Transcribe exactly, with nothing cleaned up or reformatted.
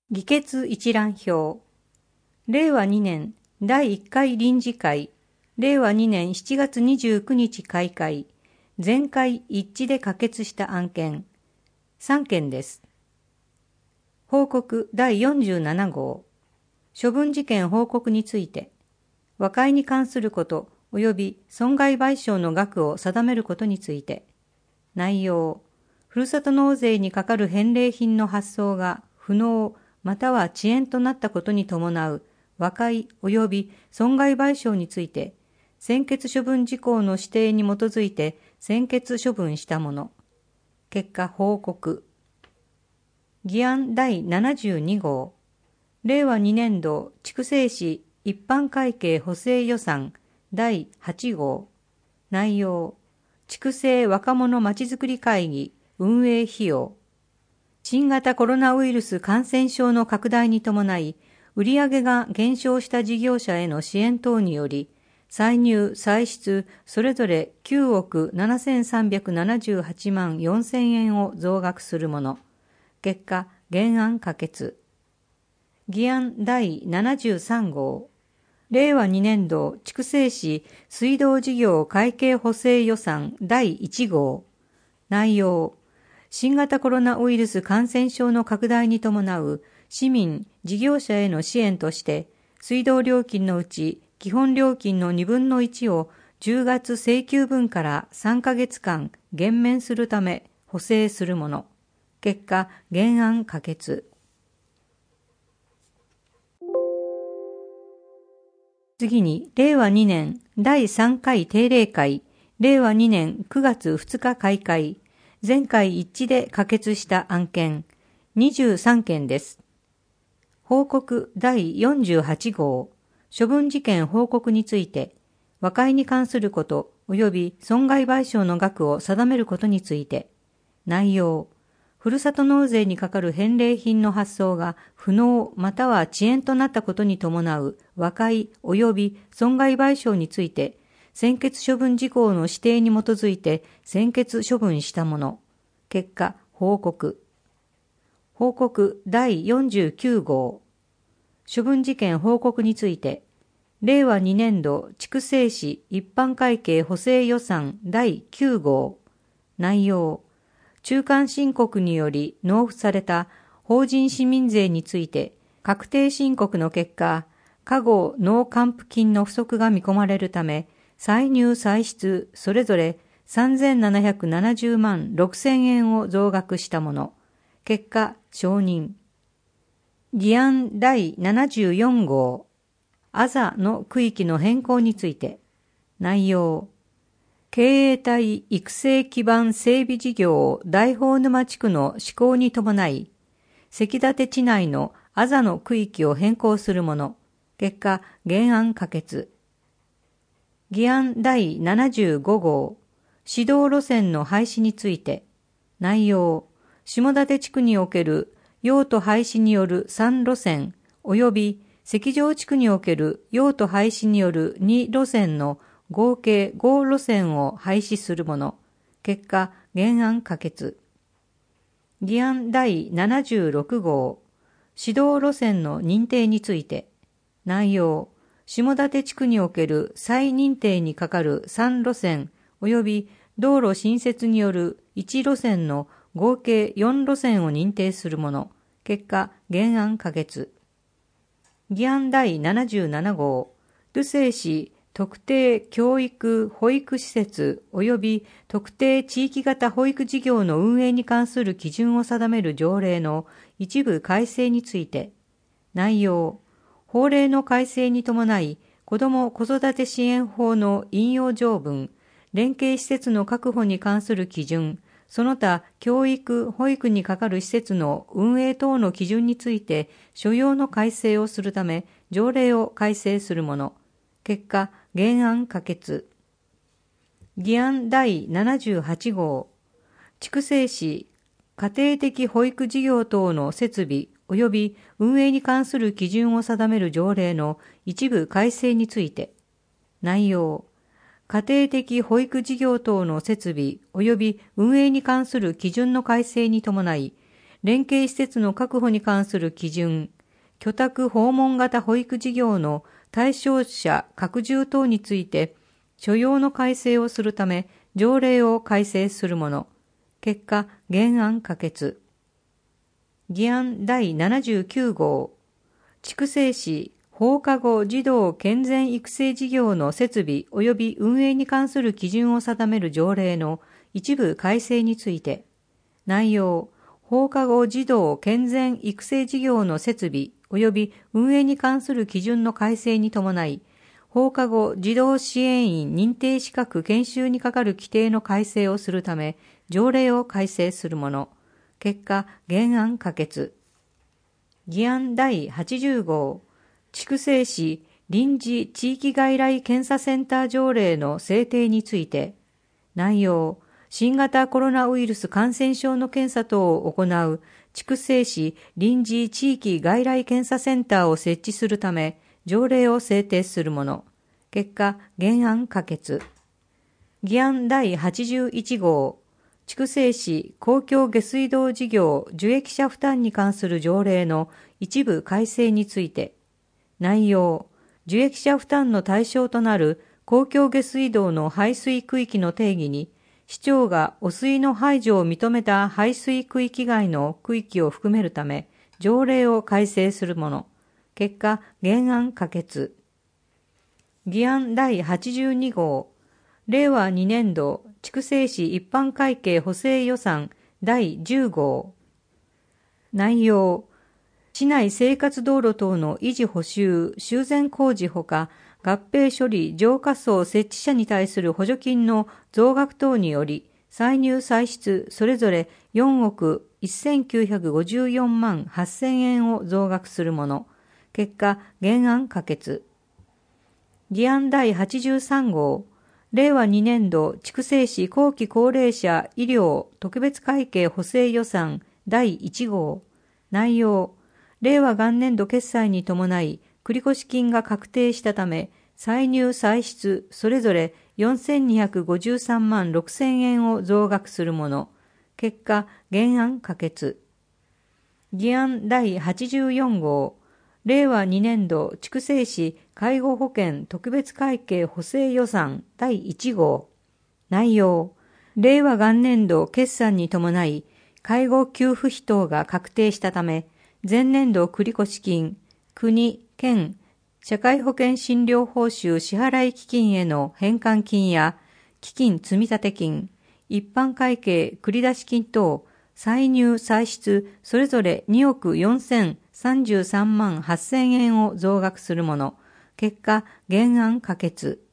議決一覧表。れいわにねんだいいっかい臨時会、れいわにねんしちがつにじゅうくにち開会、全会一致で可決した案件、さんけんです。報告だいよんじゅうななごう、処分事件報告について、和解に関すること及び損害賠償の額を定めることについて、内容、ふるさと納税にかかる返礼品の発送が不能または遅延となったことに伴う和解及び損害賠償について、専決処分事項の指定に基づいて専決処分したもの。結果報告。議案だいななじゅうにごう、れいわにねんど筑西市一般会計補正予算だいはちごう。内容、筑西若者まちづくり会議運営費用。新型コロナウイルス感染症の拡大に伴い、売上が減少した事業者への支援等により、歳入・歳出それぞれきゅうおくななせんさんびゃくななじゅうはちまんよんせんえんを増額するもの。結果、原案可決。議案だいななじゅうさんごう、れいわにねんど筑西市水道事業会計補正予算だいいちごう。内容、新型コロナウイルス感染症の拡大に伴う市民・事業者への支援として、水道料金のうち基本料金のにぶんのいちをじゅうがつ請求分からさんかげつかん減免するため補正するもの。結果、原案可決。次に、れいわにねんだいさんかい定例会、れいわにねんくがつふつか開会、全会一致で可決した案件、にじゅうさんけんです。報告だいよんじゅうはちごう、処分事件報告について、和解に関すること及び損害賠償の額を定めることについて、内容、ふるさと納税にかかる返礼品の発送が不能または遅延となったことに伴う和解及び損害賠償について、専決処分事項の指定に基づいて専決処分したもの。結果、報告。報告だいよんじゅうきゅうごう。処分事件報告について、れいわにねんど筑西市一般会計補正予算だいきゅうごう。内容、中間申告により納付された法人市民税について、確定申告の結果、過後納還付金の不足が見込まれるため、歳入歳出それぞれさんぜんななひゃくななじゅうまんろくせんえんを増額したもの。結果、承認。議案だいななじゅうよんごう、アザの区域の変更について。内容、経営体育成基盤整備事業大宝沼地区の施行に伴い、関立地内のアザの区域を変更するもの。結果、原案可決。議案だいななじゅうごごう、指導路線の廃止について。内容、下館地区における用途廃止によるさんろせん及び関上地区における用途廃止によるにろせんの合計ごろせんを廃止するもの。結果、原案可決。議案だいななじゅうろくごう、指導路線の認定について。内容、下館地区における再認定にかかるさんろせん及び道路新設によるいちろせんの合計よんろせんを認定するもの。結果、原案可決。議案だいななじゅうななごう、留西市特定教育保育施設及び特定地域型保育事業の運営に関する基準を定める条例の一部改正について。内容、法令の改正に伴い、子ども子育て支援法の引用条文、連携施設の確保に関する基準、その他教育・保育にかかる施設の運営等の基準について所要の改正をするため条例を改正するもの。結果、原案可決。議案だいななじゅうはちごう、筑西市家庭的保育事業等の設備及び運営に関する基準を定める条例の一部改正について。内容、家庭的保育事業等の設備及び運営に関する基準の改正に伴い、 連携施設の確保に関する基準、居宅訪問型保育事業の対象者拡充等について、所要の改正をするため、条例を改正するもの。結果、原案可決。議案だいななじゅうきゅう号。筑西市放課後児童健全育成事業の設備及び運営に関する基準を定める条例の一部改正について、内容、放課後児童健全育成事業の設備及び運営に関する基準の改正に伴い、放課後児童支援員認定資格研修に係る規定の改正をするため、条例を改正するもの。結果、原案可決。議案だいはちじゅう号。筑西市臨時地域外来検査センター条例の制定について、内容、新型コロナウイルス感染症の検査等を行う筑西市臨時地域外来検査センターを設置するため、条例を制定するもの。結果、原案可決。議案だいはちじゅういち号。筑西市公共下水道事業受益者負担に関する条例の一部改正について、内容、受益者負担の対象となる公共下水道の排水区域の定義に、市長が汚水の排除を認めた排水区域外の区域を含めるため、条例を改正するもの。結果、原案可決。議案だいはちじゅうに号。令和に年度筑西市一般会計補正予算だいじゅう号。内容、市内生活道路等の維持補修、修繕工事ほか、合併処理浄化槽設置者に対する補助金の増額等により、歳入歳出それぞれよんおくせんきゅうひゃくごじゅうよんまんはっせんえんを増額するもの。結果、原案可決。議案だいはちじゅうさん号。令和に年度筑西市後期高齢者医療特別会計補正予算だいいち号。内容、令和元年度決算に伴い繰越金が確定したため、歳入歳出それぞれよんせんにひゃくごじゅうさんまんろくせんえんを増額するもの。結果、原案可決。議案だいはちじゅうよん号。令和に年度筑西市介護保険特別会計補正予算だいいち号。内容、令和元年度決算に伴い介護給付費等が確定したため、前年度繰越金、国、県、社会保険診療報酬支払基金への返還金や基金積立金、一般会計繰出金等、歳入歳出それぞれにおくよんせんさんじゅうさんまんはっせんえんを増額するもの。結果、原案可決。